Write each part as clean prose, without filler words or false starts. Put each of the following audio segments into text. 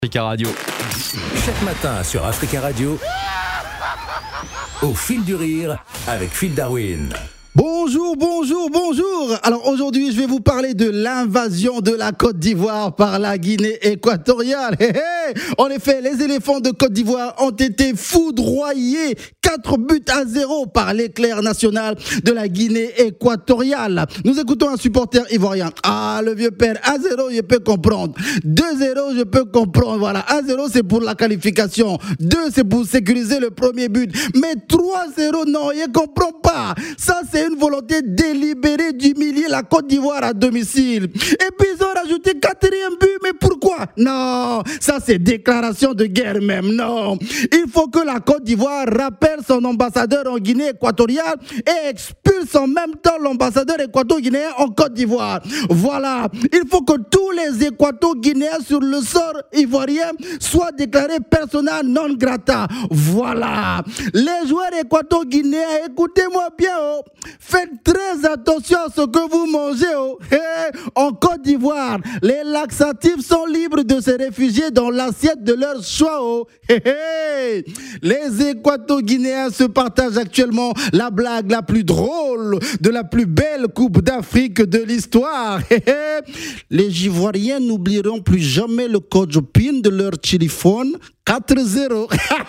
Africa Radio. Chaque matin sur Africa Radio, au fil du rire avec Phil Darwin. Bonjour. Alors aujourd'hui, je vais vous parler de l'invasion de la Côte d'Ivoire par la Guinée équatoriale. En effet, les éléphants de Côte d'Ivoire ont été foudroyés 4-0 par l'éclair national de la Guinée équatoriale. Nous écoutons un supporter ivoirien. Ah, le vieux père, 1-0, je peux comprendre. 2-0, je peux comprendre. Voilà, 1-0, c'est pour la qualification. 2, c'est pour sécuriser le premier but. Mais 3-0, non, je ne comprends pas. Ça, c'est une volonté délibérée d'humilier la Côte d'Ivoire à domicile. Et puis, ils ont rajouté 4e but. Mais pourquoi? Non, ça, c'est déclaration de guerre même. Non, il faut que la Côte d'Ivoire rappelle son ambassadeur en Guinée équatoriale et expulse en même temps l'ambassadeur équato-guinéen en Côte d'Ivoire. Voilà, il faut que tous les équato-guinéens sur le sol ivoirien soient déclarés persona non grata. Voilà, les joueurs équato-guinéens, écoutez-moi bien, oh. Faites très attention à ce que vous mangez. Oh. En Côte d'Ivoire, les laxatifs sont libres de se réfugier dans l'assiette de leur choix. Oh. Les équato-guinéens se partagent actuellement la blague la plus drôle de la plus belle Coupe d'Afrique de l'histoire. Les Ivoiriens n'oublieront plus jamais le code PIN de leur téléphone. 4-0.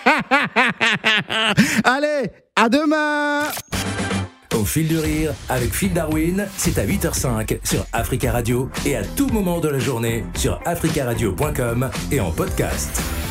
Allez, à demain. Au fil du rire avec Phil Darwin, c'est à 8h05 sur Africa Radio et à tout moment de la journée sur africaradio.com et en podcast.